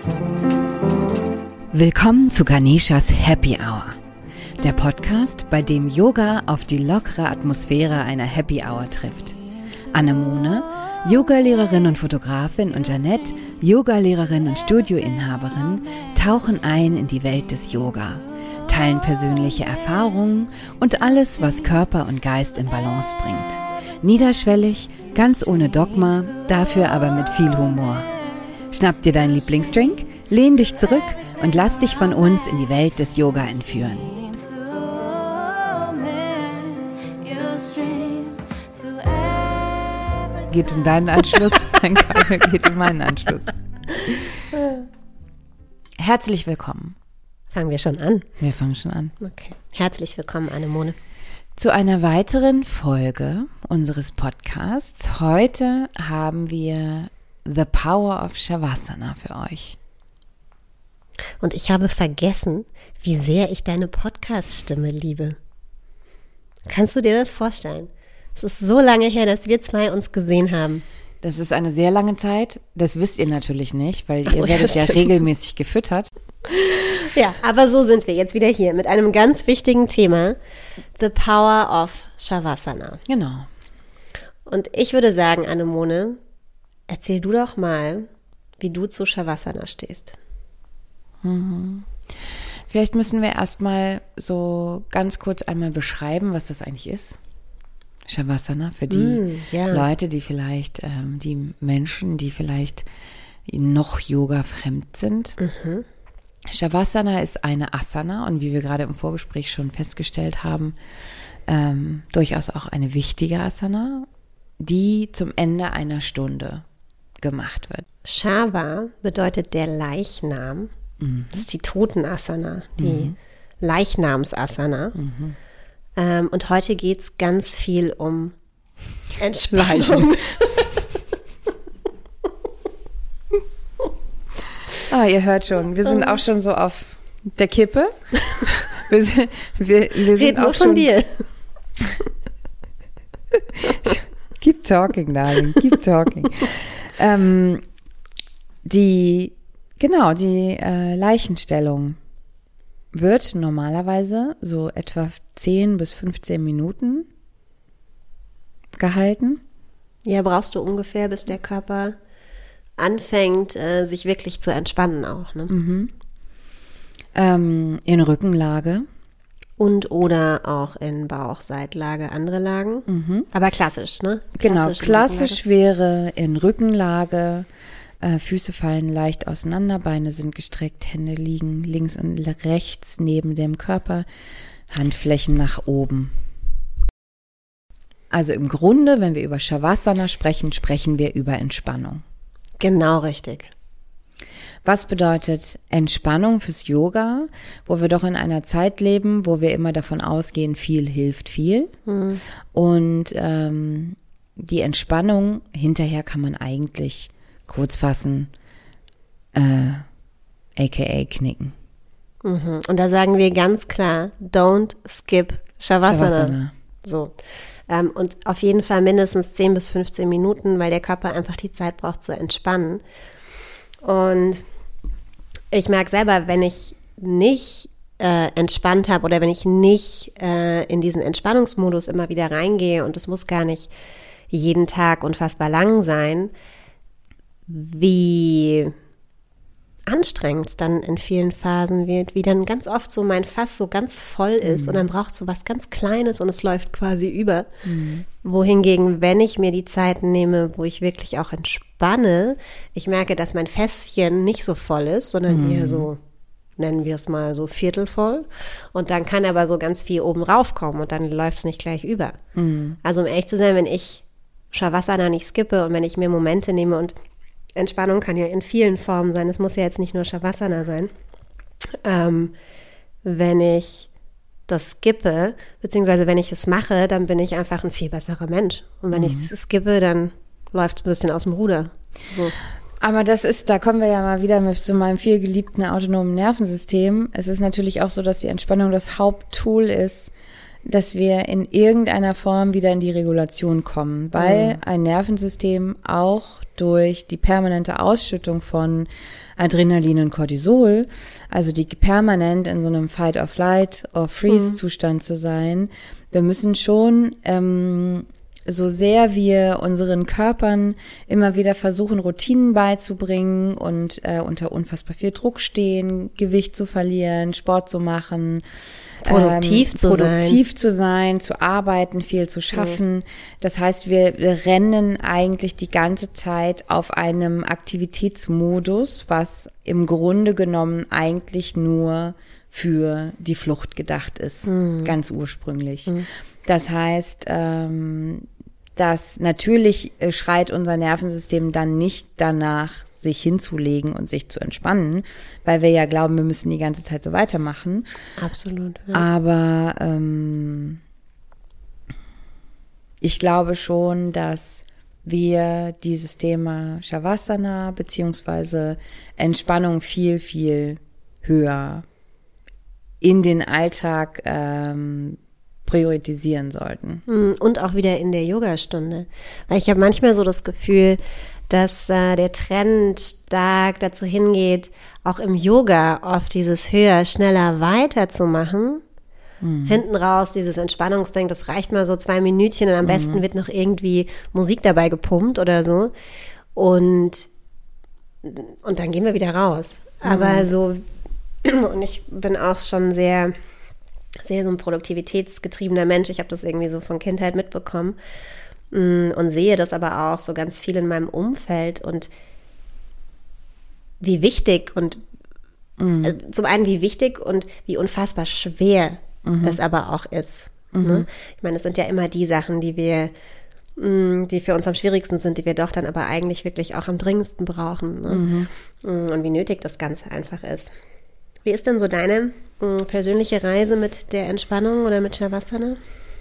Willkommen zu Ganeshas Happy Hour, der Podcast, bei dem Yoga auf die lockere Atmosphäre einer Happy Hour trifft. Anemone, Yogalehrerin und Fotografin, und Janette, Yogalehrerin und Studioinhaberin, tauchen ein in die Welt des Yoga, teilen persönliche Erfahrungen und alles, was Körper und Geist in Balance bringt. Niederschwellig, ganz ohne Dogma, dafür aber mit viel Humor. Schnapp dir deinen Lieblingsdrink, lehn dich zurück und lass dich von uns in die Welt des Yoga entführen. Geht in deinen Anschluss, mein Keil geht in meinen Anschluss. Herzlich willkommen. Fangen wir schon an? Wir fangen schon an. Okay. Herzlich willkommen, Anemone. Zu einer weiteren Folge unseres Podcasts. Heute haben wir The Power of Shavasana für euch. Und ich habe vergessen, wie sehr ich deine Podcast-Stimme liebe. Kannst du dir das vorstellen? Es ist so lange her, dass wir zwei uns gesehen haben. Das ist eine sehr lange Zeit. Das wisst ihr natürlich nicht, weil Ach so, ihr werdet ja stimmt. regelmäßig gefüttert. Ja, aber so sind wir jetzt wieder hier mit einem ganz wichtigen Thema. The Power of Shavasana. Genau. Und ich würde sagen, Anemone, erzähl du doch mal, wie du zu Shavasana stehst. Vielleicht müssen wir erstmal so ganz kurz einmal beschreiben, was das eigentlich ist. Shavasana für die Leute, die vielleicht, die Menschen, die vielleicht noch Yoga fremd sind. Shavasana ist eine Asana und wie wir gerade im Vorgespräch schon festgestellt haben, durchaus auch eine wichtige Asana, die zum Ende einer Stunde gemacht wird. Shava bedeutet der Leichnam. Das ist die Totenasana, die Leichnamsasana. Und heute geht es ganz viel um Entspannung. Ihr hört schon, wir sind auch schon so auf der Kippe. Wir sind auch nur von schon dir. Keep talking, darling, keep talking. Die Leichenstellung wird normalerweise so etwa 10 bis 15 Minuten gehalten. Ja, brauchst du ungefähr, bis der Körper anfängt, sich wirklich zu entspannen auch. Ne? In Rückenlage. Und oder auch in Bauchseitlage, andere Lagen. Aber klassisch, ne? Genau, klassisch wäre in Rückenlage. Füße fallen leicht auseinander, Beine sind gestreckt, Hände liegen links und rechts neben dem Körper, Handflächen nach oben. Also im Grunde, wenn wir über Shavasana sprechen, sprechen wir über Entspannung. Genau richtig. Was bedeutet Entspannung fürs Yoga, wo wir doch in einer Zeit leben, wo wir immer davon ausgehen, viel hilft viel. Und die Entspannung hinterher kann man eigentlich kurz fassen, aka knicken. Und da sagen wir ganz klar, don't skip Shavasana. So. Und auf jeden Fall mindestens 10 bis 15 Minuten, weil der Körper einfach die Zeit braucht zu entspannen. Und ich merke selber, wenn ich nicht entspannt habe oder wenn ich nicht in diesen Entspannungsmodus immer wieder reingehe, und es muss gar nicht jeden Tag unfassbar lang sein, wie anstrengend es dann in vielen Phasen wird, wie dann ganz oft so mein Fass so ganz voll ist und dann braucht es so was ganz Kleines und es läuft quasi über. Wohingegen, wenn ich mir die Zeit nehme, wo ich wirklich auch entspanne, ich merke, dass mein Fässchen nicht so voll ist, sondern eher so, nennen wir es mal so viertelvoll, und dann kann aber so ganz viel oben raufkommen und dann läuft es nicht gleich über. Also um ehrlich zu sein, wenn ich Shavasana nicht skippe und wenn ich mir Momente nehme, und Entspannung kann ja in vielen Formen sein, es muss ja jetzt nicht nur Shavasana sein, wenn ich das skippe, beziehungsweise wenn ich es mache, dann bin ich einfach ein viel besserer Mensch. Und wenn ich es skippe, dann läuft es ein bisschen aus dem Ruder. So. Aber da kommen wir ja mal wieder zu meinem viel geliebten autonomen Nervensystem. Es ist natürlich auch so, dass die Entspannung das Haupttool ist, dass wir in irgendeiner Form wieder in die Regulation kommen, weil ein Nervensystem auch durch die permanente Ausschüttung von Adrenalin und Cortisol, also die permanent in so einem Fight-or-Flight-or-Freeze-Zustand zu sein, wir müssen schon, so sehr wir unseren Körpern immer wieder versuchen, Routinen beizubringen und unter unfassbar viel Druck stehen, Gewicht zu verlieren, Sport zu machen, produktiv zu sein, zu arbeiten, viel zu schaffen. Das heißt, wir rennen eigentlich die ganze Zeit auf einem Aktivitätsmodus, was im Grunde genommen eigentlich nur für die Flucht gedacht ist, ganz ursprünglich. Das heißt, dass natürlich schreit unser Nervensystem dann nicht danach, sich hinzulegen und sich zu entspannen, weil wir ja glauben, wir müssen die ganze Zeit so weitermachen. Absolut. Ja. Aber ich glaube schon, dass wir dieses Thema Shavasana beziehungsweise Entspannung viel, viel höher in den Alltag priorisieren sollten. Und auch wieder in der Yogastunde. Weil ich habe manchmal so das Gefühl, dass der Trend stark dazu hingeht, auch im Yoga oft dieses höher, schneller weiterzumachen. Hinten raus dieses Entspannungsdenken, das reicht mal so 2 Minütchen und am besten wird noch irgendwie Musik dabei gepumpt oder so. Und dann gehen wir wieder raus. Aber so, und ich bin auch schon sehr so ein produktivitätsgetriebener Mensch. Ich habe das irgendwie so von Kindheit mitbekommen und sehe das aber auch so ganz viel in meinem Umfeld und wie wichtig und zum einen wie wichtig und wie unfassbar schwer es aber auch ist. Ne? Ich meine, es sind ja immer die Sachen, die für uns am schwierigsten sind, die wir doch dann aber eigentlich wirklich auch am dringendsten brauchen. Ne? Und wie nötig das Ganze einfach ist. Wie ist denn so deine persönliche Reise mit der Entspannung oder mit Shavasana?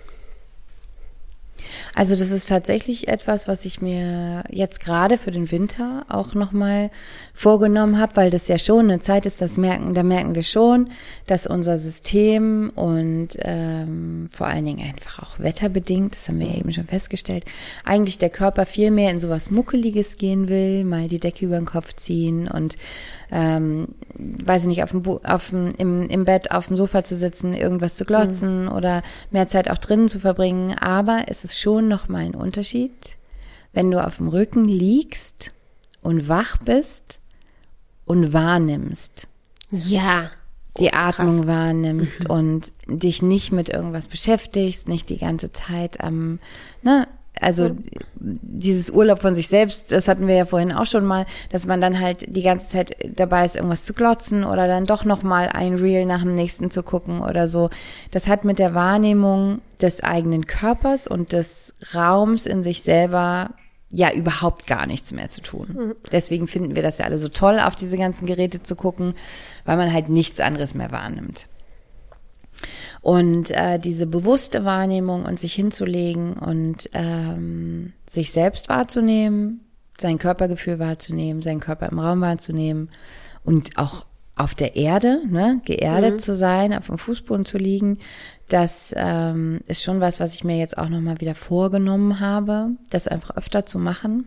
Also das ist tatsächlich etwas, was ich mir jetzt gerade für den Winter auch nochmal vorgenommen habe, weil das ja schon eine Zeit ist, da merken wir schon, dass unser System und vor allen Dingen einfach auch wetterbedingt, das haben wir ja eben schon festgestellt, eigentlich der Körper viel mehr in sowas Muckeliges gehen will, mal die Decke über den Kopf ziehen und weiß ich nicht, im Bett auf dem Sofa zu sitzen, irgendwas zu glotzen oder mehr Zeit auch drinnen zu verbringen. Aber es ist schon nochmal ein Unterschied, wenn du auf dem Rücken liegst und wach bist und wahrnimmst. Ja. Die Atmung wahrnimmst und dich nicht mit irgendwas beschäftigst, nicht die ganze Zeit also dieses Urlaub von sich selbst, das hatten wir ja vorhin auch schon mal, dass man dann halt die ganze Zeit dabei ist, irgendwas zu glotzen oder dann doch nochmal ein Reel nach dem nächsten zu gucken oder so. Das hat mit der Wahrnehmung des eigenen Körpers und des Raums in sich selber ja überhaupt gar nichts mehr zu tun. Deswegen finden wir das ja alle so toll, auf diese ganzen Geräte zu gucken, weil man halt nichts anderes mehr wahrnimmt. Und diese bewusste Wahrnehmung und sich hinzulegen und sich selbst wahrzunehmen, sein Körpergefühl wahrzunehmen, seinen Körper im Raum wahrzunehmen und auch auf der Erde, geerdet zu sein, auf dem Fußboden zu liegen, das ist schon was ich mir jetzt auch nochmal wieder vorgenommen habe, das einfach öfter zu machen.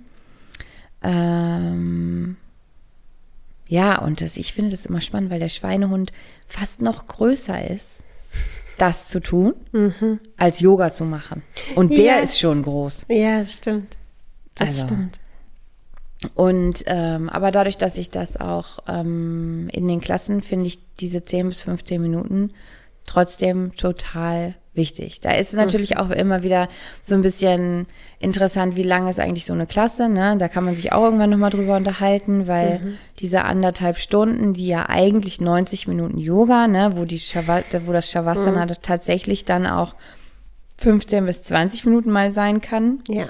Ja, und ich finde das immer spannend, weil der Schweinehund fast noch größer ist, das zu tun, als Yoga zu machen. Und der ist schon groß. Ja, das stimmt. Das stimmt. Und aber dadurch, dass ich das auch in den Klassen, finde ich diese 10 bis 15 Minuten trotzdem total wichtig. Da ist es natürlich auch immer wieder so ein bisschen interessant, wie lange ist eigentlich so eine Klasse, ne? Da kann man sich auch irgendwann nochmal drüber unterhalten, weil diese 1,5 Stunden, die ja eigentlich 90 Minuten Yoga, ne, wo das Shavasana tatsächlich dann auch 15 bis 20 Minuten mal sein kann. Ja.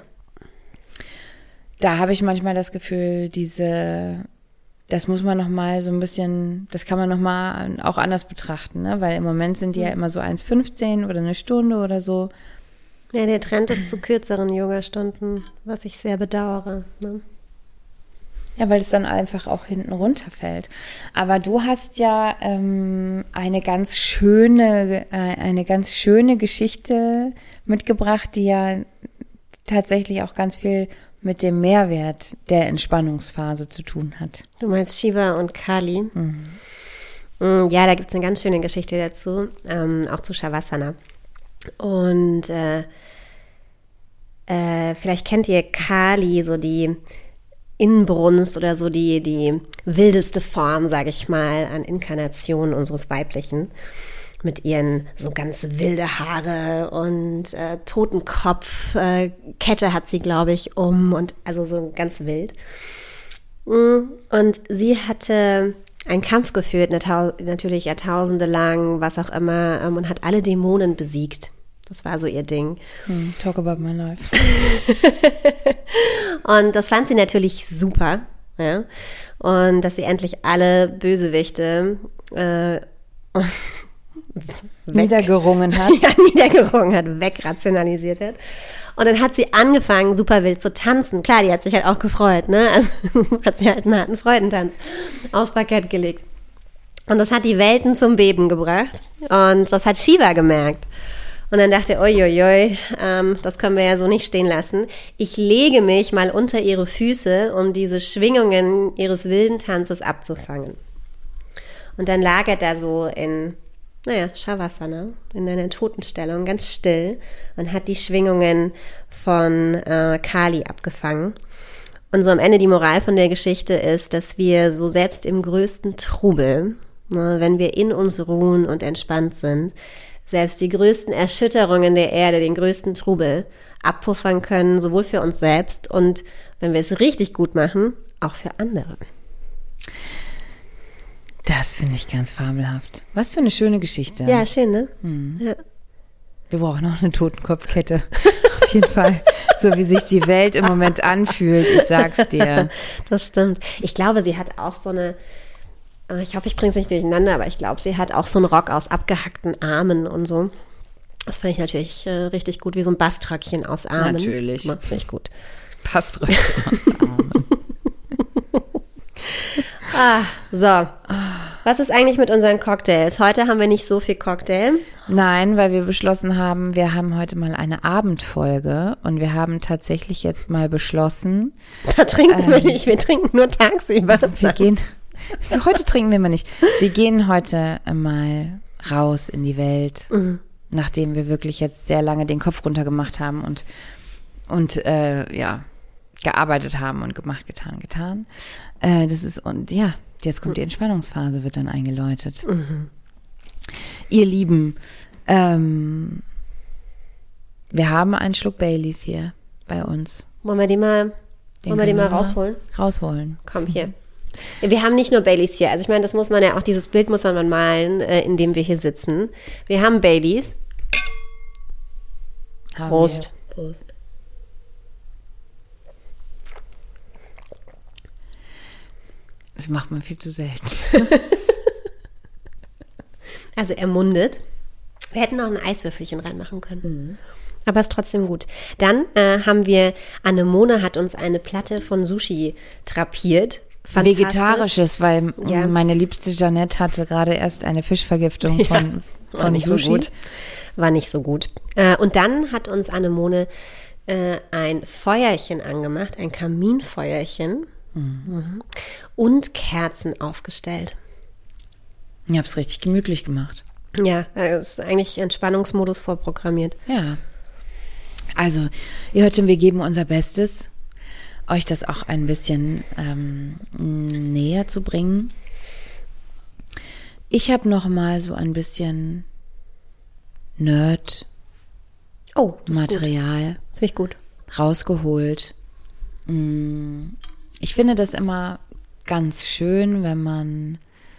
Da habe ich manchmal das Gefühl, das muss man nochmal so ein bisschen, das kann man nochmal auch anders betrachten, ne? Weil im Moment sind die ja immer so 1,15 oder eine Stunde oder so. Ja, der Trend ist zu kürzeren Yogastunden, was ich sehr bedauere. Ne? Ja, weil es dann einfach auch hinten runterfällt. Aber du hast ja eine ganz schöne Geschichte mitgebracht, die ja tatsächlich auch ganz viel mit dem Mehrwert der Entspannungsphase zu tun hat. Du meinst Shiva und Kali? Ja, da gibt es eine ganz schöne Geschichte dazu, auch zu Shavasana. Und vielleicht kennt ihr Kali, so die Inbrunst oder so die wildeste Form, sage ich mal, an Inkarnation unseres Weiblichen. Mit ihren so ganz wilde Haare und Totenkopf, Kette hat sie, glaube ich, und also so ganz wild. Und sie hatte einen Kampf geführt, natürlich Jahrtausende lang, was auch immer, und hat alle Dämonen besiegt. Das war so ihr Ding. Talk about my life. Und das fand sie natürlich super, ja. Und dass sie endlich alle Bösewichte niedergerungen hat. Ja, niedergerungen hat, wegrationalisiert hat. Und dann hat sie angefangen, super wild zu tanzen. Klar, die hat sich halt auch gefreut, ne? Also hat sie halt einen harten Freudentanz aufs Parkett gelegt. Und das hat die Welten zum Beben gebracht. Und das hat Shiva gemerkt. Und dann dachte er, uiuiui, das können wir ja so nicht stehen lassen. Ich lege mich mal unter ihre Füße, um diese Schwingungen ihres wilden Tanzes abzufangen. Und dann lag er da so in, Shavasana, in einer Totenstellung, ganz still und hat die Schwingungen von Kali abgefangen. Und so am Ende die Moral von der Geschichte ist, dass wir so selbst im größten Trubel, wenn wir in uns ruhen und entspannt sind, selbst die größten Erschütterungen der Erde, den größten Trubel abpuffern können, sowohl für uns selbst und, wenn wir es richtig gut machen, auch für andere. Das finde ich ganz fabelhaft. Was für eine schöne Geschichte. Ja, schön, ne? Ja. Wir brauchen auch eine Totenkopfkette. Auf jeden Fall. So wie sich die Welt im Moment anfühlt, ich sag's dir. Das stimmt. Ich glaube, sie hat auch so eine, ich hoffe, ich bringe es nicht durcheinander, aber ich glaube, sie hat auch so einen Rock aus abgehackten Armen und so. Das finde ich natürlich richtig gut, wie so ein Baströckchen aus Armen. Natürlich. Das finde ich gut. Baströckchen aus Armen. So. Was ist eigentlich mit unseren Cocktails? Heute haben wir nicht so viel Cocktail. Nein, weil wir beschlossen haben, wir haben heute mal eine Abendfolge und wir haben tatsächlich jetzt mal beschlossen. Da trinken wir nicht, wir trinken nur tagsüber. Heute trinken wir mal nicht. Wir gehen heute mal raus in die Welt, nachdem wir wirklich jetzt sehr lange den Kopf runter gemacht haben und gearbeitet haben und gemacht, getan. Jetzt kommt die Entspannungsphase, wird dann eingeläutet. Ihr Lieben, wir haben einen Schluck Baileys hier bei uns. Wollen wir die mal rausholen? Rausholen. Komm, hier. Wir haben nicht nur Baileys hier. Also ich meine, das muss man ja auch, dieses Bild muss man mal malen, in dem wir hier sitzen. Wir haben Baileys. Prost. Prost. Das macht man viel zu selten. Also ermundet. Wir hätten noch ein Eiswürfelchen reinmachen können. Aber ist trotzdem gut. Dann haben wir, Anemone hat uns eine Platte von Sushi drapiert. Vegetarisches, weil meine liebste Jeanette hatte gerade erst eine Fischvergiftung von Sushi. So gut. War nicht so gut. Und dann hat uns Anemone ein Feuerchen angemacht, ein Kaminfeuerchen. Und Kerzen aufgestellt. Ich habe es richtig gemütlich gemacht. Ja, das ist eigentlich Entspannungsmodus vorprogrammiert. Ja. Also, ihr hört schon, wir geben unser Bestes, euch das auch ein bisschen näher zu bringen. Ich habe noch mal so ein bisschen Nerd-Material Finde ich gut. rausgeholt. Ich finde das immer ganz schön, wenn man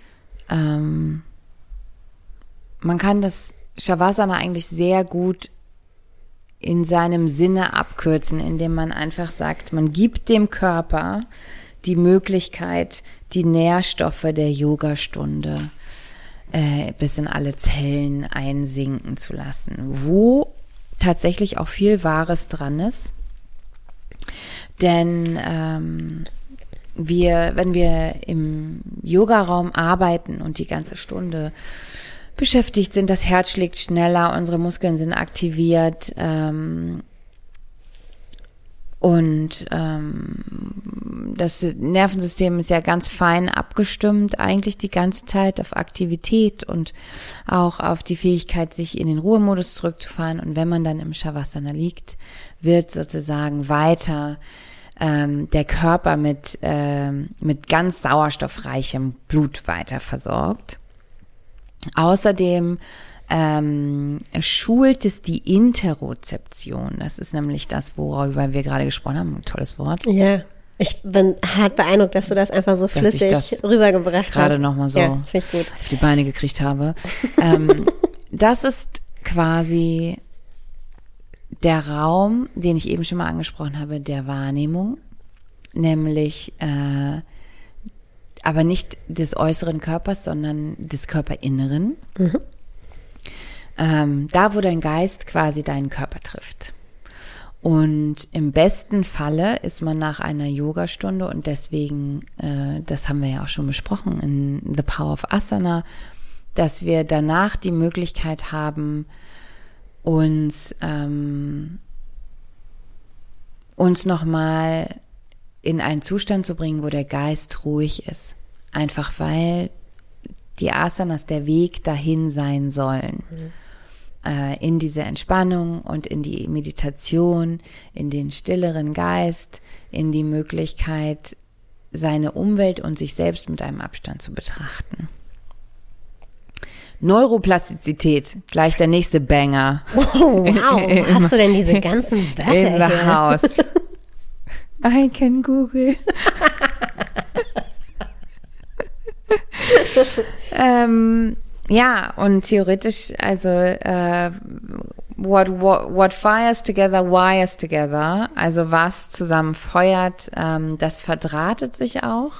kann das Shavasana eigentlich sehr gut in seinem Sinne abkürzen, indem man einfach sagt, man gibt dem Körper die Möglichkeit, die Nährstoffe der Yogastunde bis in alle Zellen einsinken zu lassen, wo tatsächlich auch viel Wahres dran ist. Denn wenn wir im Yogaraum arbeiten und die ganze Stunde beschäftigt sind, das Herz schlägt schneller, unsere Muskeln sind aktiviert, und das Nervensystem ist ja ganz fein abgestimmt, eigentlich die ganze Zeit auf Aktivität und auch auf die Fähigkeit, sich in den Ruhemodus zurückzufahren. Und wenn man dann im Shavasana liegt, wird sozusagen weiter der Körper mit ganz sauerstoffreichem Blut weiter versorgt. Außerdem schult es die Interozeption. Das ist nämlich das, worüber wir gerade gesprochen haben. Ein tolles Wort. Ja, ich bin hart beeindruckt, dass du das einfach so flüssig rübergebracht hast. Gerade nochmal so auf die Beine gekriegt habe. Das ist quasi der Raum, den ich eben schon mal angesprochen habe, der Wahrnehmung. Nämlich aber nicht des äußeren Körpers, sondern des Körperinneren. Mhm. Da, wo dein Geist quasi deinen Körper trifft. Und im besten Falle ist man nach einer Yogastunde, und deswegen, das haben wir ja auch schon besprochen in The Power of Asana, dass wir danach die Möglichkeit haben, uns nochmal in einen Zustand zu bringen, wo der Geist ruhig ist. Einfach weil die Asanas der Weg dahin sein sollen. Mhm. In diese Entspannung und in die Meditation, in den stilleren Geist, in die Möglichkeit, seine Umwelt und sich selbst mit einem Abstand zu betrachten. Neuroplastizität, gleich der nächste Banger. Oh, wow, wo hast du denn diese ganzen Wörter in the house? I can Google. Ja, und theoretisch, also what fires together, wires together, also was zusammen feuert, das verdrahtet sich auch.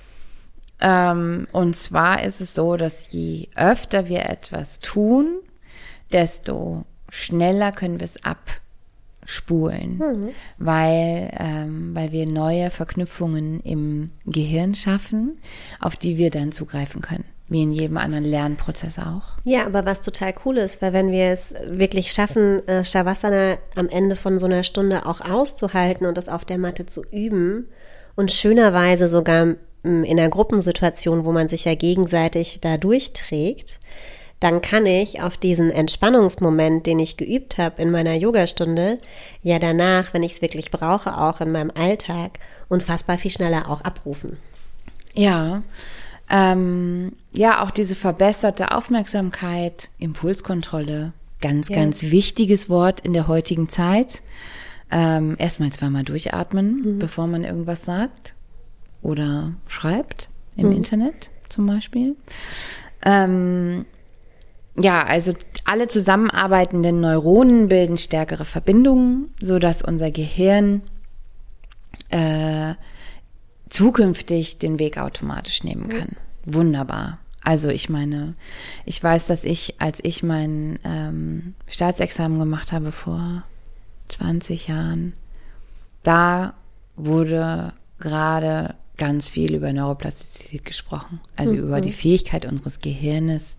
Und zwar ist es so, dass je öfter wir etwas tun, desto schneller können wir es abspulen, weil wir neue Verknüpfungen im Gehirn schaffen, auf die wir dann zugreifen können. Wie in jedem anderen Lernprozess auch. Ja, aber was total cool ist, weil wenn wir es wirklich schaffen, Shavasana am Ende von so einer Stunde auch auszuhalten und das auf der Matte zu üben und schönerweise sogar in einer Gruppensituation, wo man sich ja gegenseitig da durchträgt, dann kann ich auf diesen Entspannungsmoment, den ich geübt habe in meiner Yogastunde, ja danach, wenn ich es wirklich brauche, auch in meinem Alltag unfassbar viel schneller auch abrufen. Ja, ja, auch diese verbesserte Aufmerksamkeit, Impulskontrolle, ganz wichtiges Wort in der heutigen Zeit. Erstmal zweimal durchatmen, bevor man irgendwas sagt oder schreibt, im Internet zum Beispiel. Ja, also alle zusammenarbeitenden Neuronen bilden stärkere Verbindungen, sodass unser Gehirn zukünftig den Weg automatisch nehmen kann. Wunderbar. Also ich meine, ich weiß, dass als ich mein Staatsexamen gemacht habe vor 20 Jahren, da wurde gerade ganz viel über Neuroplastizität gesprochen. Also über die Fähigkeit unseres Gehirnes,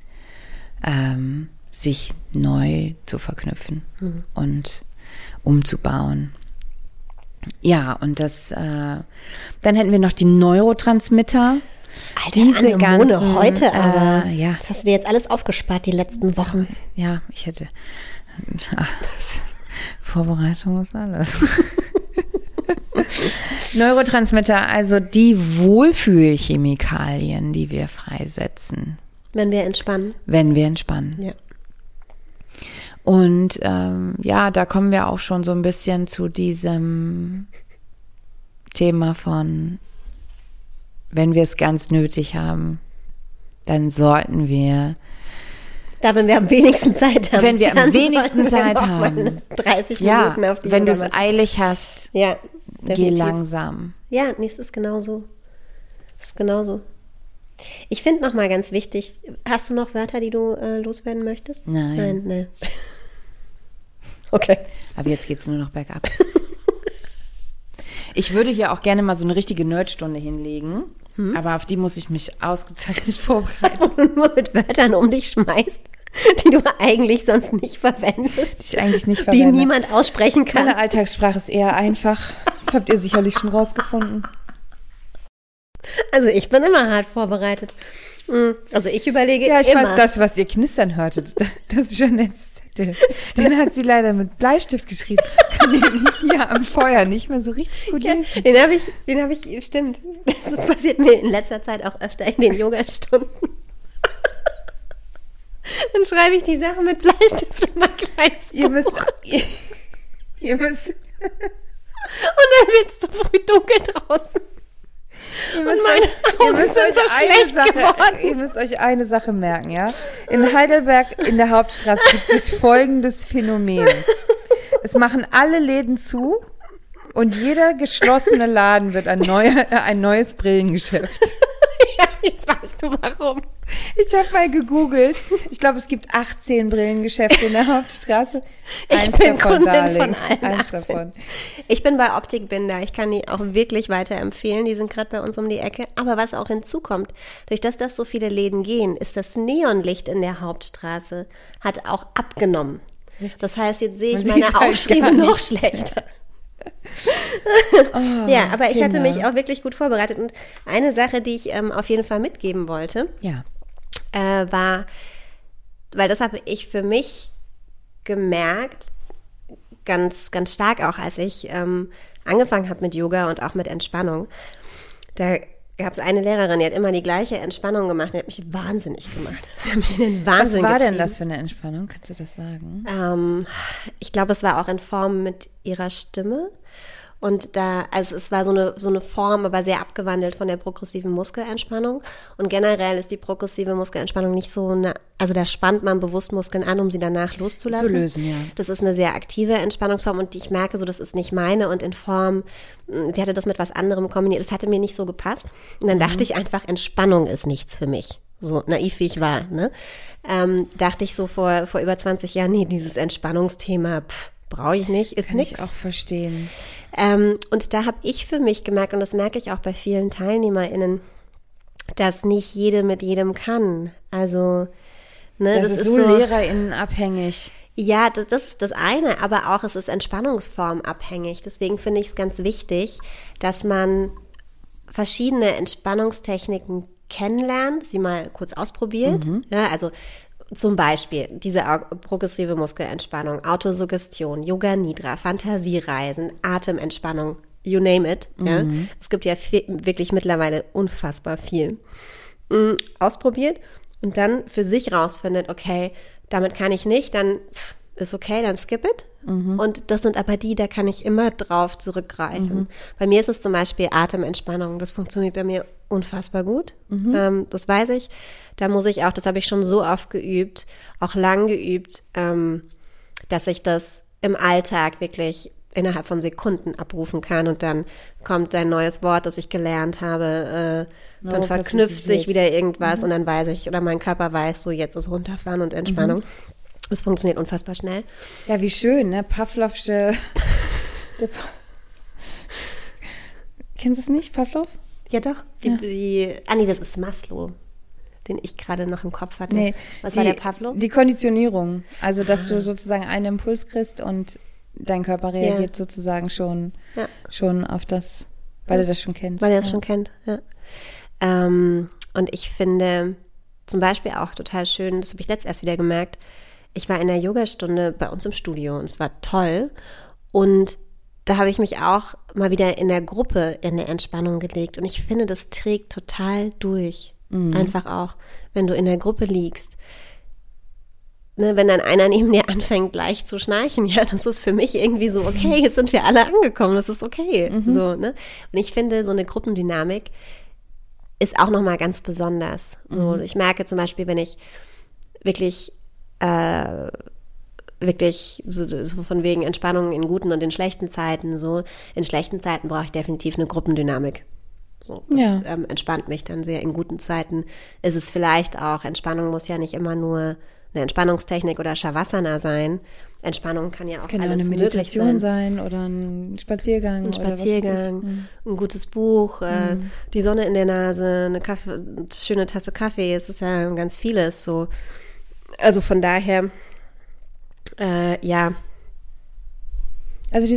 sich neu zu verknüpfen und umzubauen. Ja, und dann hätten wir noch die Neurotransmitter. Alter, diese ganzen heute, aber ja. Das hast du dir jetzt alles aufgespart die letzten Wochen. Ja, ich hätte Vorbereitung ist alles. Neurotransmitter, also die Wohlfühlchemikalien, die wir freisetzen. Wenn wir entspannen. Ja. Und ja, da kommen wir auch schon so ein bisschen zu diesem Thema von, wenn wir es ganz nötig haben, dann sollten wir. Da, wenn wir am wenigsten Zeit haben. Wenn wir am wenigsten Zeit haben. 30 Minuten auf die wenn du es eilig hast, ja, geh langsam. Ja, nee, es ist genauso. Ich finde nochmal ganz wichtig, hast du noch Wörter, die du loswerden möchtest? Nein. Nee. Okay. Aber jetzt geht's nur noch bergab. Ich würde hier auch gerne mal so eine richtige Nerdstunde hinlegen, aber auf die muss ich mich ausgezeichnet vorbereiten. Und nur mit Wörtern um dich schmeißt, die du eigentlich sonst nicht verwendest. Die ich eigentlich nicht Die verwende. niemand aussprechen kann. Meine Alltagssprache ist eher einfach. Das habt ihr sicherlich schon rausgefunden. Also ich bin immer hart vorbereitet. Also ich überlege Ja, ich immer. weiß, das, was ihr knistern hörtet, das ist Jeanettes Zettel. Den hat sie leider mit Bleistift geschrieben. Kann den hier am Feuer nicht mehr so richtig gut lesen. Ja, den habe ich, stimmt. Das passiert mir in letzter Zeit auch öfter in den Yogastunden. Dann schreibe ich die Sachen mit Bleistift in mein kleines Buch. Ihr müsst Und dann wird es so früh dunkel draußen. Und meine Augen sind so schlecht geworden. Ihr müsst euch eine Sache merken, ja? In Heidelberg in der Hauptstraße gibt es folgendes Phänomen. Es machen alle Läden zu und jeder geschlossene Laden wird ein neues Brillengeschäft. Ja, jetzt weißt du warum. Ich habe mal gegoogelt. Ich glaube, es gibt 18 Brillengeschäfte in der Hauptstraße. Ich bin Kundin von allen Eins 18. davon. Ich bin bei Optik Binder. Ich kann die auch wirklich weiterempfehlen. Die sind gerade bei uns um die Ecke. Aber was auch hinzukommt, durch das so viele Läden gehen, ist das Neonlicht in der Hauptstraße hat auch abgenommen. Richtig. Das heißt, jetzt sehe ich Man meine sieht halt Aufschriebe gar noch nichts schlechter. Oh, Ja, aber ich hatte Kinder. mich auch wirklich gut vorbereitet. Und eine Sache, die ich auf jeden Fall mitgeben wollte, Ja. war, weil das habe ich für mich gemerkt, ganz, ganz stark auch, als ich angefangen habe mit Yoga und auch mit Entspannung. Da gab es eine Lehrerin, die hat immer die gleiche Entspannung gemacht, die hat mich wahnsinnig gemacht. Sie hat mich in den Wahnsinn Was war denn getrieben. das für eine Entspannung? Kannst du das sagen? Ich glaube, es war auch in Form mit ihrer Stimme. Und also es war so eine Form, aber sehr abgewandelt von der progressiven Muskelentspannung. Und generell ist die progressive Muskelentspannung nicht so also da spannt man bewusst Muskeln an, um sie danach loszulassen. Zu lösen, ja. Das ist eine sehr aktive Entspannungsform und ich merke so, das ist nicht meine und in Form, sie hatte das mit was anderem kombiniert. Das hatte mir nicht so gepasst. Und dann dachte ich einfach, Entspannung ist nichts für mich. So naiv wie ich war, ne? Dachte ich so vor über 20 Jahren, nee, dieses Entspannungsthema, brauche ich nicht, ist nichts. Kann ich auch verstehen. Und da habe ich für mich gemerkt, und das merke ich auch bei vielen TeilnehmerInnen, dass nicht jede mit jedem kann. Also, ne, Das ist so LehrerInnen abhängig. Ja, das ist das eine, aber auch es ist entspannungsformabhängig. Deswegen finde ich es ganz wichtig, dass man verschiedene Entspannungstechniken kennenlernt, sie mal kurz ausprobiert. Ja, also zum Beispiel diese progressive Muskelentspannung, Autosuggestion, Yoga Nidra, Fantasiereisen, Atementspannung, you name it. Ja. Es gibt ja wirklich mittlerweile unfassbar viel. Ausprobiert und dann für sich rausfindet, okay, damit kann ich nicht, dann ist okay, dann skip it. Und das sind aber da kann ich immer drauf zurückgreifen. Bei mir ist es zum Beispiel Atementspannung. Das funktioniert bei mir unfassbar gut. Das weiß ich. Da muss ich auch, das habe ich schon so oft geübt, auch lang geübt, dass ich das im Alltag wirklich innerhalb von Sekunden abrufen kann und dann kommt ein neues Wort, das ich gelernt habe, dann verknüpft sich wieder irgendwas und dann weiß ich, oder mein Körper weiß, so jetzt ist Runterfahren und Entspannung. Es funktioniert unfassbar schnell. Ja, wie schön, ne? Pavlovsche. Kennst du es nicht, Pavlov? Ja, doch. Nee, das ist Maslow, den ich gerade noch im Kopf hatte. Nee, Was war der Pavlov? Die Konditionierung. Also, dass du sozusagen einen Impuls kriegst und dein Körper reagiert sozusagen schon auf das, weil er das schon kennt. Weil er es schon kennt, ja. Und ich finde zum Beispiel auch total schön, das habe ich letztens erst wieder gemerkt, ich war in der Yogastunde bei uns im Studio und es war toll und da habe ich mich auch mal wieder in der Gruppe in der Entspannung gelegt und ich finde, das trägt total durch. Einfach auch, wenn du in der Gruppe liegst. Ne, wenn dann einer neben dir anfängt gleich zu schnarchen, ja, das ist für mich irgendwie so, okay, jetzt sind wir alle angekommen, das ist okay. So, ne? Und ich finde, so eine Gruppendynamik ist auch nochmal ganz besonders. So, ich merke zum Beispiel, wenn ich wirklich so von wegen Entspannung in guten und in schlechten Zeiten, so in schlechten Zeiten brauche ich definitiv eine Gruppendynamik. So, das entspannt mich dann sehr. In guten Zeiten ist es vielleicht auch, Entspannung muss ja nicht immer nur eine Entspannungstechnik oder Shavasana sein. Entspannung kann ja auch kann alles eine Meditation sein oder ein Spaziergang. Ein gutes Buch, die Sonne in der Nase, eine schöne Tasse Kaffee, es ist ja ganz vieles so. Also von daher, ja. Also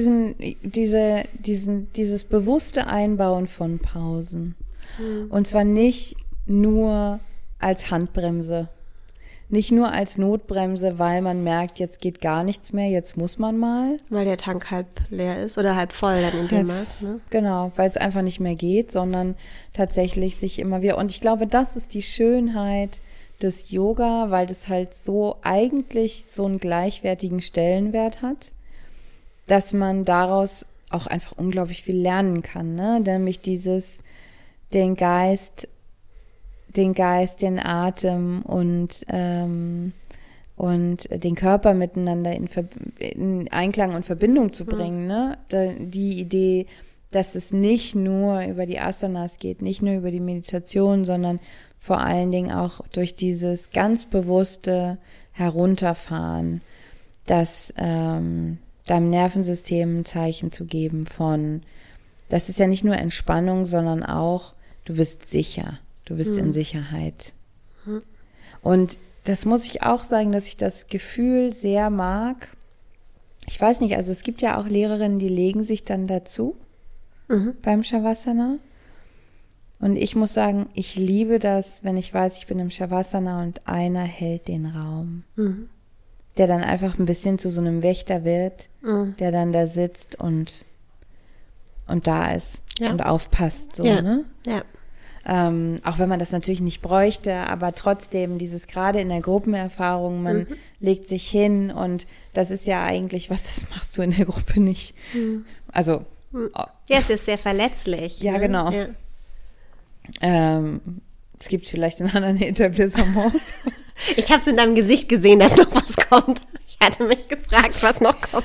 dieses bewusste Einbauen von Pausen. Und zwar nicht nur als Handbremse. Nicht nur als Notbremse, weil man merkt, jetzt geht gar nichts mehr, jetzt muss man mal. Weil der Tank halb leer ist oder halb voll dann in dem Maß, ne? Genau, weil es einfach nicht mehr geht, sondern tatsächlich sich immer wieder. Und ich glaube, das ist die Schönheit des Yoga, weil das halt so eigentlich so einen gleichwertigen Stellenwert hat, dass man daraus auch einfach unglaublich viel lernen kann, ne? Nämlich den Geist, den Atem und den Körper miteinander in Einklang und Verbindung zu bringen, ne? Die Idee, dass es nicht nur über die Asanas geht, nicht nur über die Meditation, sondern vor allen Dingen auch durch dieses ganz bewusste Herunterfahren, dass deinem Nervensystem ein Zeichen zu geben von, das ist ja nicht nur Entspannung, sondern auch, du bist sicher. Du bist in Sicherheit. Und das muss ich auch sagen, dass ich das Gefühl sehr mag. Ich weiß nicht, also es gibt ja auch Lehrerinnen, die legen sich dann dazu beim Shavasana. Und ich muss sagen, ich liebe das, wenn ich weiß, ich bin im Shavasana und einer hält den Raum. Der dann einfach ein bisschen zu so einem Wächter wird, der dann da sitzt und da ist und aufpasst. So, ne? Ja. Auch wenn man das natürlich nicht bräuchte, aber trotzdem dieses gerade in der Gruppenerfahrung, man legt sich hin und das ist ja eigentlich was, das machst du in der Gruppe nicht. Also. Ja, es ist sehr verletzlich. Ja, ne? genau. Ja. Es gibt vielleicht in anderen Etablissements. Ich habe es in deinem Gesicht gesehen, dass noch was kommt. Ich hatte mich gefragt, was noch kommt.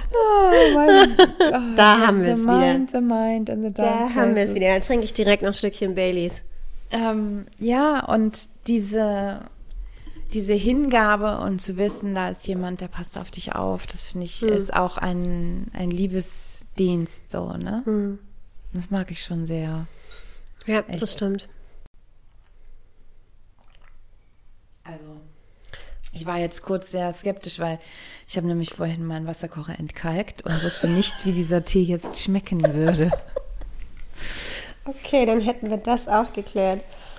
Da haben wir es wieder. The mind and the dark Da haben wir es wieder. Da trinke ich direkt noch ein Stückchen Baileys. Ja, und diese Hingabe und zu wissen, da ist jemand, der passt auf dich auf, das finde ich, ist auch ein Liebesdienst, so, ne? Das mag ich schon sehr. Ja, echt. Das stimmt. Also, ich war jetzt kurz sehr skeptisch, weil ich habe nämlich vorhin meinen Wasserkocher entkalkt und wusste nicht, wie dieser Tee jetzt schmecken würde. Okay, dann hätten wir das auch geklärt.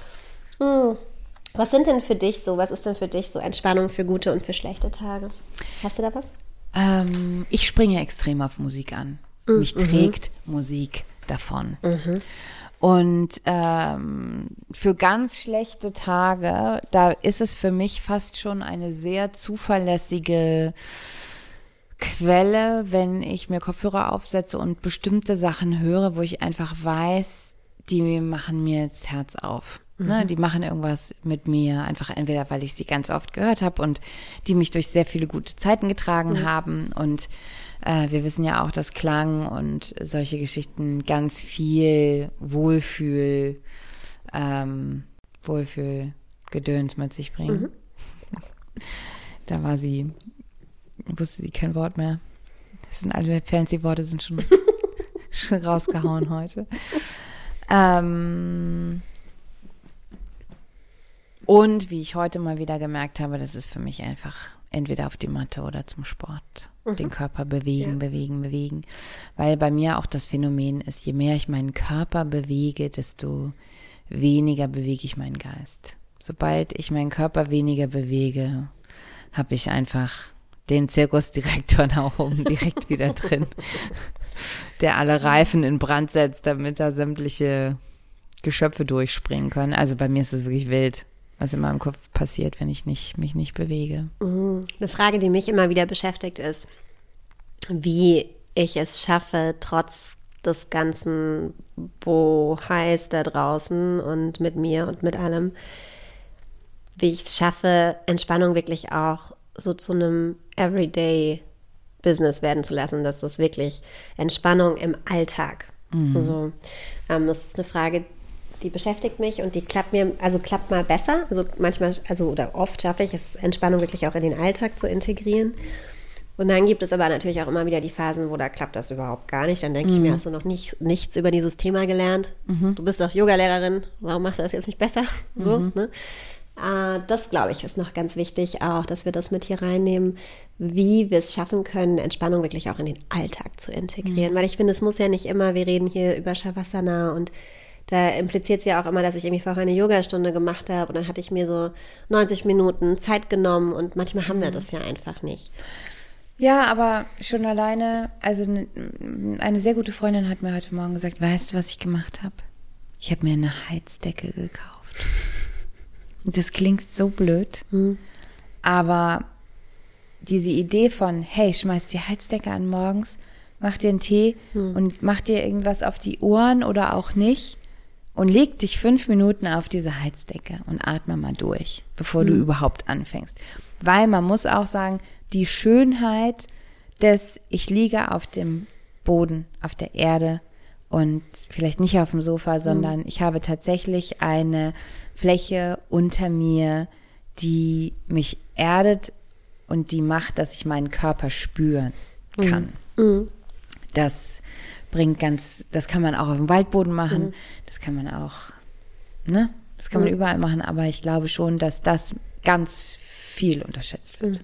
Was sind denn für dich so, was ist denn für dich so Entspannung für gute und für schlechte Tage? Hast du da was? Ich springe extrem auf Musik an. Mich trägt Musik davon. Und für ganz schlechte Tage, da ist es für mich fast schon eine sehr zuverlässige Quelle, wenn ich mir Kopfhörer aufsetze und bestimmte Sachen höre, wo ich einfach weiß, die machen mir das Herz auf. Ne? Die machen irgendwas mit mir, einfach entweder, weil ich sie ganz oft gehört habe und die mich durch sehr viele gute Zeiten getragen haben. Und wir wissen ja auch, dass Klang und solche Geschichten ganz viel Wohlfühlgedöns mit sich bringen. Da wusste sie kein Wort mehr. Das sind alle fancy Worte, sind schon rausgehauen heute. Und wie ich heute mal wieder gemerkt habe, das ist für mich einfach entweder auf die Matte oder zum Sport. Den Körper bewegen. Weil bei mir auch das Phänomen ist, je mehr ich meinen Körper bewege, desto weniger bewege ich meinen Geist. Sobald ich meinen Körper weniger bewege, habe ich einfach den Zirkusdirektor da oben direkt wieder drin, der alle Reifen in Brand setzt, damit da sämtliche Geschöpfe durchspringen können. Also bei mir ist es wirklich wild, was in meinem Kopf passiert, wenn ich mich nicht bewege. Eine Frage, die mich immer wieder beschäftigt, ist, wie ich es schaffe, trotz des ganzen Bohais da draußen und mit mir und mit allem, wie ich es schaffe, Entspannung wirklich auch so zu einem Everyday-Business werden zu lassen, dass das wirklich Entspannung im Alltag. Das ist eine Frage, die beschäftigt mich und die klappt mal besser. Also manchmal, oder oft schaffe ich es, Entspannung wirklich auch in den Alltag zu integrieren. Und dann gibt es aber natürlich auch immer wieder die Phasen, wo da klappt das überhaupt gar nicht. Dann denke ich mir, hast du noch nichts über dieses Thema gelernt? Du bist doch Yoga-Lehrerin, warum machst du das jetzt nicht besser? So, ne? Das, glaube ich, ist noch ganz wichtig auch, dass wir das mit hier reinnehmen, wie wir es schaffen können, Entspannung wirklich auch in den Alltag zu integrieren. Weil ich finde, es muss ja nicht immer, wir reden hier über Shavasana und da impliziert es ja auch immer, dass ich irgendwie vorher eine Yogastunde gemacht habe und dann hatte ich mir so 90 Minuten Zeit genommen und manchmal haben wir das ja einfach nicht. Ja, aber schon alleine, also eine sehr gute Freundin hat mir heute Morgen gesagt, weißt du, was ich gemacht habe? Ich habe mir eine Heizdecke gekauft. Das klingt so blöd, aber diese Idee von, hey, schmeiß die Heizdecke an morgens, mach dir einen Tee und mach dir irgendwas auf die Ohren oder auch nicht und leg dich 5 Minuten auf diese Heizdecke und atme mal durch, bevor du überhaupt anfängst. Weil man muss auch sagen, die Schönheit des, ich liege auf dem Boden, auf der Erde und vielleicht nicht auf dem Sofa, sondern ich habe tatsächlich eine Fläche unter mir, die mich erdet und die macht, dass ich meinen Körper spüren kann. Das bringt das kann man auch auf dem Waldboden machen, das kann man auch, ne? Das kann man überall machen, aber ich glaube schon, dass das ganz viel unterschätzt wird.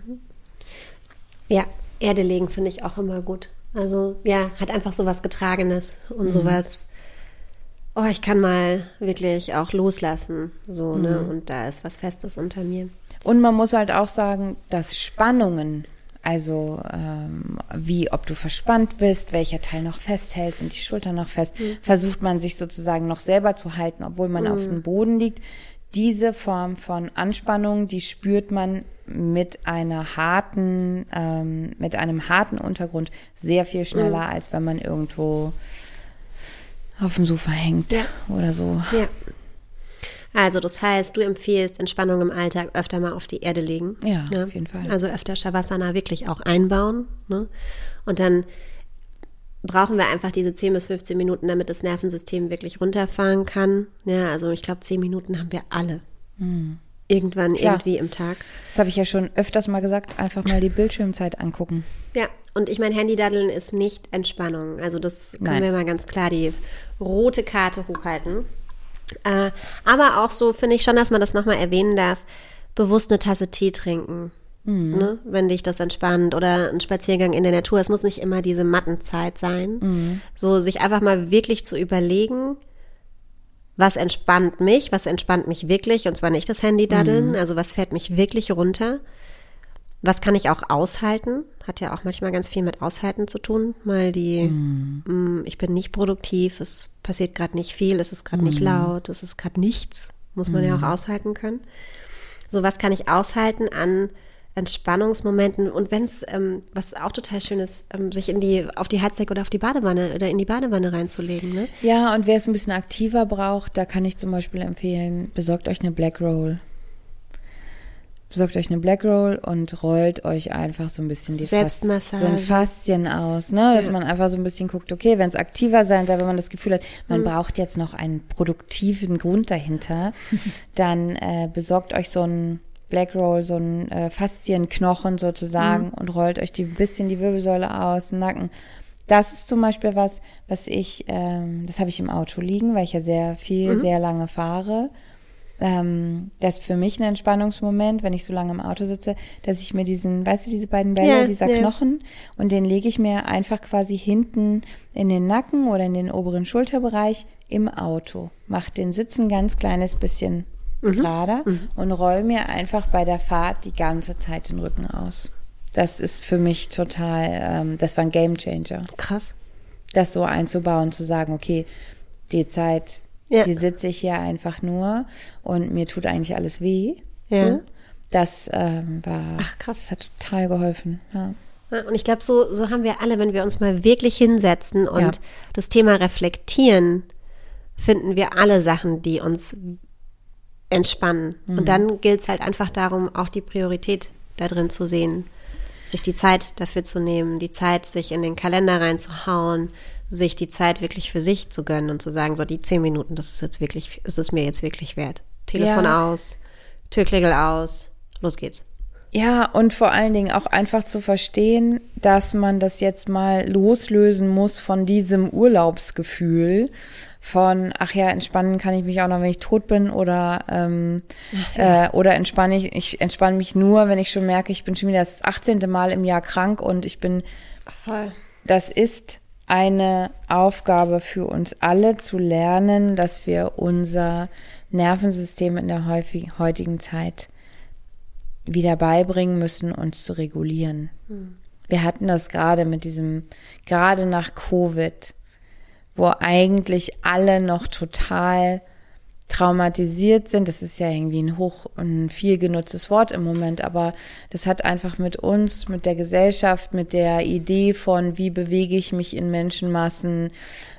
Ja, Erde legen finde ich auch immer gut. Also ja, hat einfach sowas Getragenes und sowas, ich kann mal wirklich auch loslassen, so, ne? Und da ist was Festes unter mir. Und man muss halt auch sagen, dass Spannungen, also wie ob du verspannt bist, welcher Teil noch festhält, sind die Schultern noch fest, versucht man sich sozusagen noch selber zu halten, obwohl man auf dem Boden liegt. Diese Form von Anspannung, die spürt man mit einem harten Untergrund sehr viel schneller, als wenn man irgendwo auf dem Sofa hängt oder so. Ja. Also das heißt, du empfiehlst Entspannung im Alltag öfter mal auf die Erde legen. Ja, ne? Auf jeden Fall. Also öfter Shavasana wirklich auch einbauen. Ne? Und dann brauchen wir einfach diese 10 bis 15 Minuten, damit das Nervensystem wirklich runterfahren kann. Ja, also ich glaube, 10 Minuten haben wir alle. Irgendwann, irgendwie im Tag. Das habe ich ja schon öfters mal gesagt, einfach mal die Bildschirmzeit angucken. Ja, und ich meine, Handy-Daddeln ist nicht Entspannung. Also das können wir mal ganz klar die rote Karte hochhalten. Aber auch so finde ich schon, dass man das nochmal erwähnen darf, bewusst eine Tasse Tee trinken, ne? Wenn dich das entspannt oder ein Spaziergang in der Natur. Es muss nicht immer diese Mattenzeit sein. So sich einfach mal wirklich zu überlegen, was entspannt mich wirklich, und zwar nicht das Handy-Daddeln, also was fährt mich wirklich runter. Was kann ich auch aushalten? Hat ja auch manchmal ganz viel mit Aushalten zu tun. Mal ich bin nicht produktiv, es passiert gerade nicht viel, es ist gerade nicht laut, es ist gerade nichts. Muss man ja auch aushalten können. So, was kann ich aushalten an Entspannungsmomenten? Und wenn es, was auch total schön ist, sich auf die Heizdecke oder auf die Badewanne oder in die Badewanne reinzulegen, ne? Ja, und wer es ein bisschen aktiver braucht, da kann ich zum Beispiel empfehlen, besorgt euch eine Black Roll. Besorgt euch eine Black Roll und rollt euch einfach so ein bisschen die Faszien aus, ne? Dass man einfach so ein bisschen guckt, okay, wenn es aktiver sein soll, wenn man das Gefühl hat, man braucht jetzt noch einen produktiven Grund dahinter, dann besorgt euch so ein Black Roll, so ein Faszienknochen sozusagen und rollt euch ein bisschen die Wirbelsäule aus, den Nacken. Das ist zum Beispiel was ich, das habe ich im Auto liegen, weil ich ja sehr lange fahre. Das ist für mich ein Entspannungsmoment, wenn ich so lange im Auto sitze, dass ich mir diese beiden Bälle, dieser Knochen, und den lege ich mir einfach quasi hinten in den Nacken oder in den oberen Schulterbereich im Auto. Mache den Sitz ein ganz kleines bisschen gerader und roll mir einfach bei der Fahrt die ganze Zeit den Rücken aus. Das ist für mich total, das war ein Gamechanger. Krass. Das so einzubauen, zu sagen, okay, die Zeit, die sitze ich hier einfach nur und mir tut eigentlich alles weh. Ja. So. Das krass. Das hat total geholfen. Ja. Und ich glaube, so haben wir alle, wenn wir uns mal wirklich hinsetzen und das Thema reflektieren, finden wir alle Sachen, die uns entspannen. Und dann gilt es halt einfach darum, auch die Priorität da drin zu sehen, sich die Zeit dafür zu nehmen, die Zeit, sich in den Kalender reinzuhauen, sich die Zeit wirklich für sich zu gönnen und zu sagen, so die 10 Minuten, ist es mir jetzt wirklich wert. Telefon aus, Türklingel aus, los geht's. Ja, und vor allen Dingen auch einfach zu verstehen, dass man das jetzt mal loslösen muss von diesem Urlaubsgefühl von, ach ja, entspannen kann ich mich auch noch, wenn ich tot bin oder ich entspanne mich nur, wenn ich schon merke, ich bin schon wieder das 18. Mal im Jahr krank und ich bin, voll. Das ist eine Aufgabe für uns alle zu lernen, dass wir unser Nervensystem in der heutigen Zeit wieder beibringen müssen, uns zu regulieren. Wir hatten das gerade gerade nach Covid, wo eigentlich alle noch total traumatisiert sind. Das ist ja irgendwie ein viel genutztes Wort im Moment, aber das hat einfach mit uns, mit der Gesellschaft, mit der Idee von, wie bewege ich mich in Menschenmassen,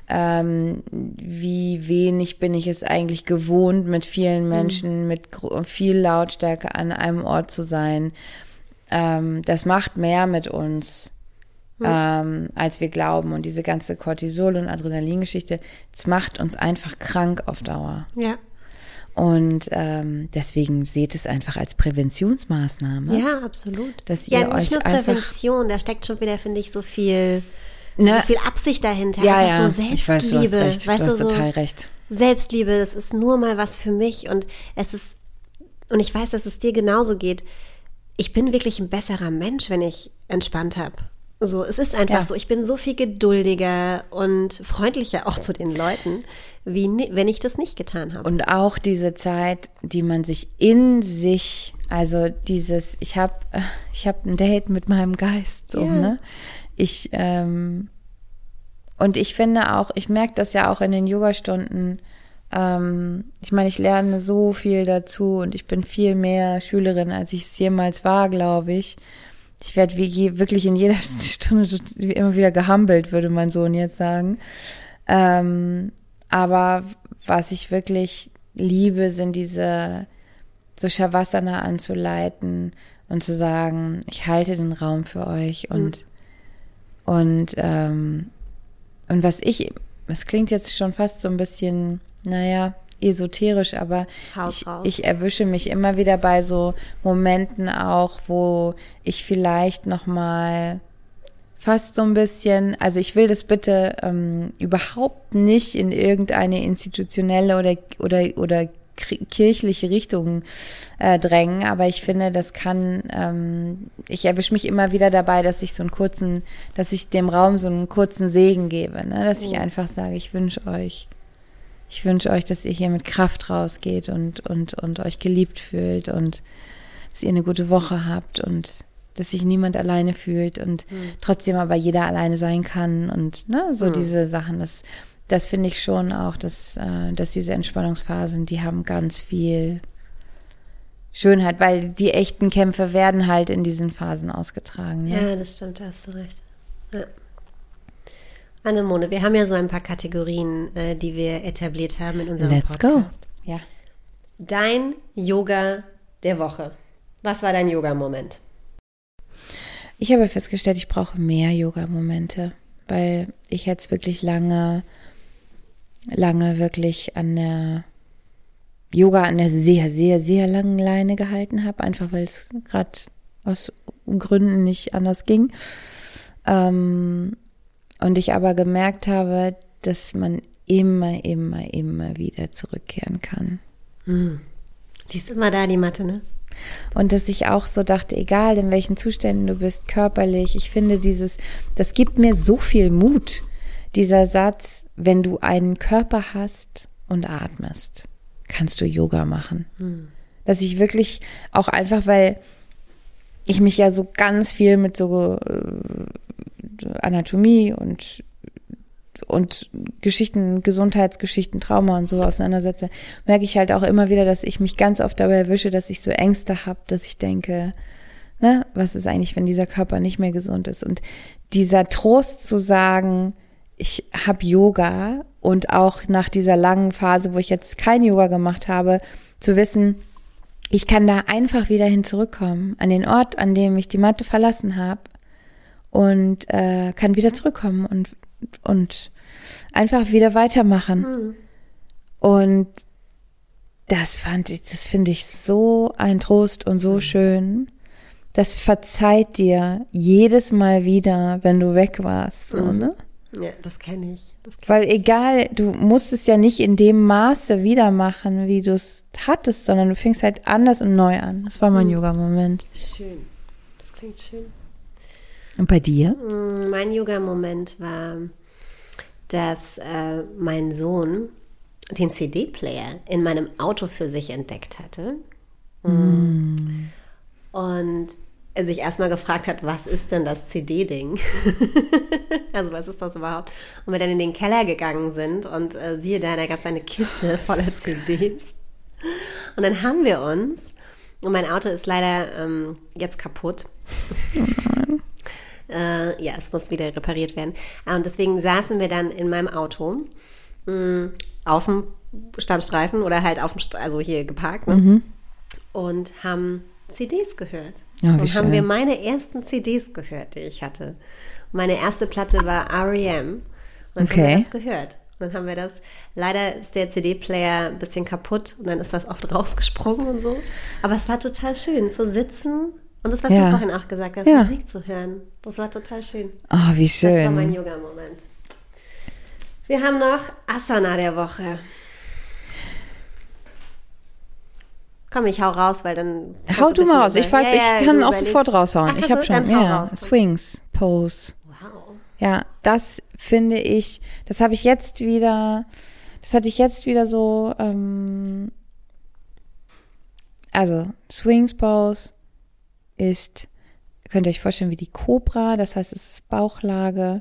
wie wenig bin ich es eigentlich gewohnt, mit vielen Menschen, mit viel Lautstärke an einem Ort zu sein. Das macht mehr mit uns, als wir glauben. Und diese ganze Cortisol- und Adrenalingeschichte, das macht uns einfach krank auf Dauer. Ja. Und deswegen seht es einfach als Präventionsmaßnahme. Ja, absolut. Dass ihr nicht euch nur einfach Prävention, da steckt schon wieder, finde ich, so viel Absicht dahinter. Ja, einfach ja. So Selbstliebe. Ich weiß, du hast recht. Weißt du hast so total recht. Selbstliebe, das ist nur mal was für mich und ich weiß, dass es dir genauso geht. Ich bin wirklich ein besserer Mensch, wenn ich entspannt habe. So, es ist einfach so, ich bin so viel geduldiger und freundlicher auch zu den Leuten, wie wenn ich das nicht getan habe. Und auch diese Zeit, die man sich in sich, also dieses, ich hab ein Date mit meinem Geist, so, ne? Und ich finde auch, ich merke das ja auch in den Yogastunden, ich meine, ich lerne so viel dazu und ich bin viel mehr Schülerin, als ich es jemals war, glaube ich. Ich werde wirklich in jeder Stunde immer wieder gehumbelt, würde mein Sohn jetzt sagen. Aber was ich wirklich liebe, sind diese so Shavasana anzuleiten und zu sagen, ich halte den Raum für euch und es klingt jetzt schon fast so ein bisschen, esoterisch, aber ich erwische mich immer wieder bei so Momenten auch, wo ich vielleicht nochmal fast so ein bisschen, also ich will das bitte überhaupt nicht in irgendeine institutionelle oder kirchliche Richtung drängen, aber ich finde, das kann, ich erwische mich immer wieder dabei, dass ich dem Raum so einen kurzen Segen gebe, ne? Dass ich einfach sage, ich wünsche euch, dass ihr hier mit Kraft rausgeht und euch geliebt fühlt und dass ihr eine gute Woche habt und dass sich niemand alleine fühlt und trotzdem aber jeder alleine sein kann und diese Sachen, das finde ich schon auch, dass diese Entspannungsphasen, die haben ganz viel Schönheit, weil die echten Kämpfe werden halt in diesen Phasen ausgetragen. Ne? Ja, das stimmt, da hast du recht. Ja. Anemone, wir haben ja so ein paar Kategorien, die wir etabliert haben in unserem Let's Podcast. go. Ja. Dein Yoga der Woche. Was war dein Yoga-Moment? Ich habe festgestellt, ich brauche mehr Yoga-Momente, weil ich jetzt wirklich lange wirklich an der sehr, sehr, sehr langen Leine gehalten habe, einfach weil es gerade aus Gründen nicht anders ging. Und ich aber gemerkt habe, dass man immer wieder zurückkehren kann. Die ist immer da, die Matte, ne? Und dass ich auch so dachte, egal in welchen Zuständen du bist, körperlich, ich finde das gibt mir so viel Mut, dieser Satz, wenn du einen Körper hast und atmest, kannst du Yoga machen. Dass ich wirklich auch einfach, weil ich mich ja so ganz viel mit so Anatomie und Geschichten, Gesundheitsgeschichten, Trauma und so auseinandersetze, merke ich halt auch immer wieder, dass ich mich ganz oft dabei erwische, dass ich so Ängste habe, dass ich denke, was ist eigentlich, wenn dieser Körper nicht mehr gesund ist? Und dieser Trost zu sagen, ich habe Yoga und auch nach dieser langen Phase, wo ich jetzt kein Yoga gemacht habe, zu wissen, ich kann da einfach wieder hin zurückkommen, an den Ort, an dem ich die Matte verlassen habe und kann wieder zurückkommen und einfach wieder weitermachen. Und das finde ich so ein Trost und so schön. Das verzeiht dir jedes Mal wieder, wenn du weg warst, so, ne? Ja, das kenne ich. Weil egal, du musst es ja nicht in dem Maße wieder machen, wie du es hattest, sondern du fängst halt anders und neu an. Das war mein Yoga-Moment. Schön. Das klingt schön. Und bei dir? Mein Yoga-Moment war, dass mein Sohn den CD-Player in meinem Auto für sich entdeckt hatte. Und er sich erstmal gefragt hat, was ist denn das CD-Ding? Also was ist das überhaupt? Und wir dann in den Keller gegangen sind und siehe da gab es eine Kiste voller CDs. Und dann haben wir uns, und mein Auto ist leider jetzt kaputt. Ja, es muss wieder repariert werden. Und deswegen saßen wir dann in meinem Auto auf dem Standstreifen oder halt also hier geparkt, ne? Und haben CDs gehört. Und haben wir meine ersten CDs gehört, die ich hatte. Und meine erste Platte war R.E.M. Und dann haben wir das gehört. Und dann haben wir das, leider ist der CD-Player ein bisschen kaputt und dann ist das oft rausgesprungen und so. Aber es war total schön, zu sitzen und das, was du vorhin auch gesagt hast, Musik zu hören. Das war total schön. Oh, wie schön. Das war mein Yoga-Moment. Wir haben noch Asana der Woche. Komm, ich hau raus, weil dann... Hau du mal raus. Ich weiß, ich kann auch sofort raushauen. Ich habe schon, Swings, Pose. Wow. Ja, das finde ich, das hatte ich jetzt wieder so, also Swings Pose ist, könnt ihr euch vorstellen, wie die Cobra, das heißt, es ist Bauchlage,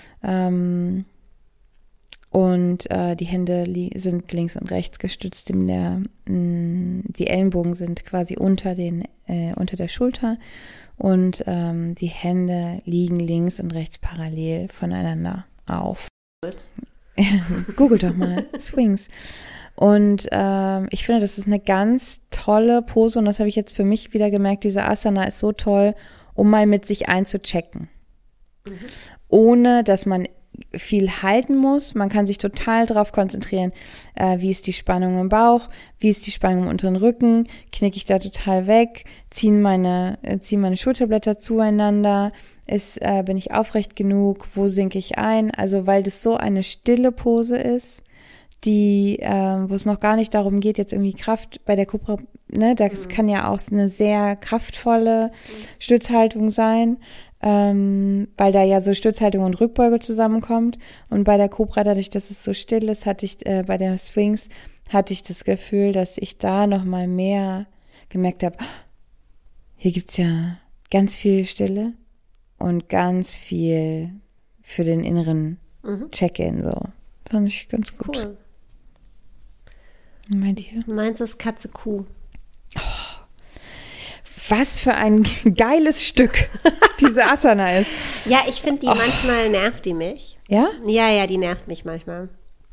und die Hände sind links und rechts gestützt, die Ellenbogen sind quasi unter der Schulter und die Hände liegen links und rechts parallel voneinander auf. Google doch mal, Swings. Und ich finde, das ist eine ganz tolle Pose und das habe ich jetzt für mich wieder gemerkt, diese Asana ist so toll, um mal mit sich einzuchecken. Ohne, dass man viel halten muss. Man kann sich total darauf konzentrieren, wie ist die Spannung im Bauch, wie ist die Spannung im unteren Rücken, knicke ich da total weg, ziehe meine Schulterblätter zueinander, bin ich aufrecht genug, wo sinke ich ein, also weil das so eine stille Pose ist, die, wo es noch gar nicht darum geht, jetzt irgendwie Kraft bei der Cobra, ne, das kann ja auch eine sehr kraftvolle Stützhaltung sein, weil da ja so Stützhaltung und Rückbeuge zusammenkommt. Und bei der Cobra, dadurch, dass es so still ist, bei der Swings hatte ich das Gefühl, dass ich da noch mal mehr gemerkt habe, hier gibt's ja ganz viel Stille und ganz viel für den inneren Check-in, so. Fand ich ganz gut. Cool. Und bei dir? Meins ist Katze-Kuh. Oh. Was für ein geiles Stück diese Asana ist. Ja, ich finde die manchmal nervt die mich. Ja? Ja, die nervt mich manchmal.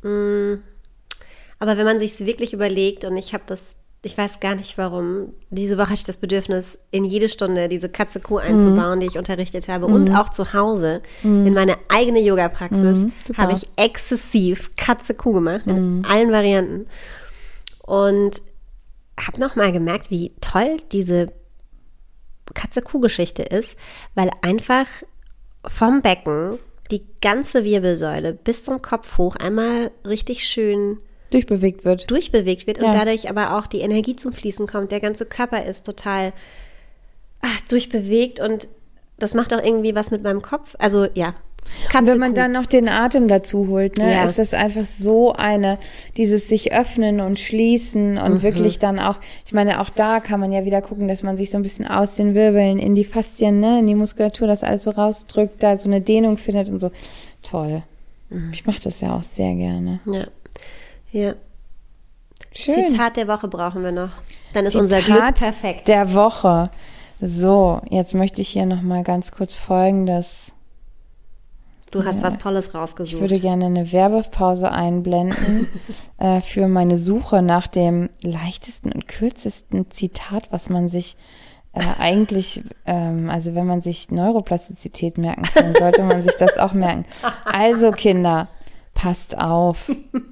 Aber wenn man sich wirklich überlegt und ich weiß gar nicht warum, diese Woche hatte ich das Bedürfnis, in jede Stunde diese Katze-Kuh einzubauen, die ich unterrichtet habe und auch zu Hause in meine eigene Yoga-Praxis habe ich exzessiv Katze-Kuh gemacht, in allen Varianten. Und habe nochmal gemerkt, wie toll diese Katze-Kuh-Geschichte ist, weil einfach vom Becken die ganze Wirbelsäule bis zum Kopf hoch einmal richtig schön durchbewegt wird und dadurch aber auch die Energie zum Fließen kommt. Der ganze Körper ist total durchbewegt und das macht auch irgendwie was mit meinem Kopf. Also ja, und wenn man dann noch den Atem dazu holt, ne, ist das einfach so dieses sich öffnen und schließen und wirklich dann auch, ich meine, auch da kann man ja wieder gucken, dass man sich so ein bisschen aus den Wirbeln in die Faszien, ne, in die Muskulatur, das alles so rausdrückt, da so eine Dehnung findet und so. Toll. Ich mache das ja auch sehr gerne. Ja. Schön. Zitat der Woche brauchen wir noch. Dann ist unser Glück perfekt. Der Woche. So, jetzt möchte ich hier nochmal ganz kurz Folgendes. Du hast was Tolles rausgesucht. Ich würde gerne eine Werbepause einblenden für meine Suche nach dem leichtesten und kürzesten Zitat, was man sich eigentlich, also wenn man sich Neuroplastizität merken kann, sollte man sich das auch merken. Also Kinder, Passt auf.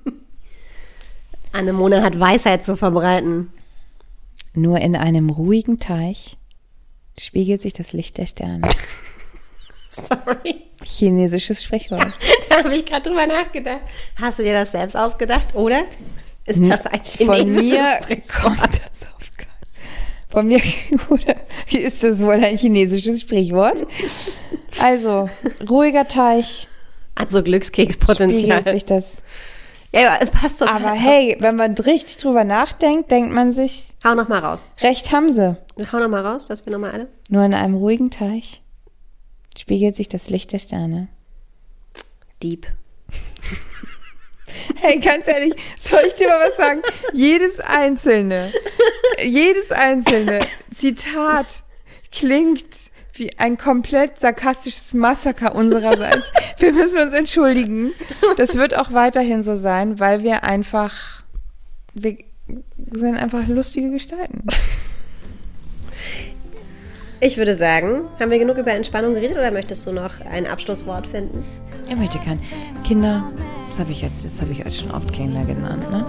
Anemone hat Weisheit zu verbreiten. Nur in einem ruhigen Teich spiegelt sich das Licht der Sterne. Sorry. Chinesisches Sprichwort. Da habe ich gerade drüber nachgedacht. Hast du dir das selbst ausgedacht, oder? Ist das ein chinesisches Von mir Sprichwort? kommt das auf Von mir oder ist das wohl ein chinesisches Sprichwort? Also, ruhiger Teich. Hat so Glückskekspotenzial. Spiegelt sich das. Ja, passt total. Aber hey, wenn man richtig drüber nachdenkt, denkt man sich, hau noch mal raus. Recht haben sie. Hau noch mal raus, dass wir noch mal alle. Nur in einem ruhigen Teich spiegelt sich das Licht der Sterne. Deep. Hey, ganz ehrlich, soll ich dir mal was sagen? Jedes einzelne Zitat klingt wie ein komplett sarkastisches Massaker unsererseits. Wir müssen uns entschuldigen. Das wird auch weiterhin so sein, weil wir sind einfach lustige Gestalten. Ich würde sagen, haben wir genug über Entspannung geredet oder möchtest du noch ein Abschlusswort finden? Ich möchte kein. Kinder, das habe ich euch schon oft Kinder genannt, ne?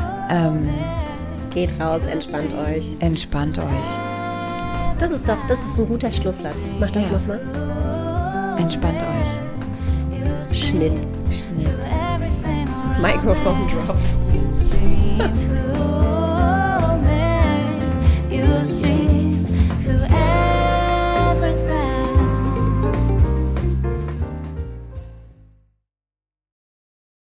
Geht raus, entspannt euch. Entspannt euch. Das ist ein guter Schlusssatz. Mach das nochmal. Entspannt euch. Schnitt. Schnitt. Microphone drop.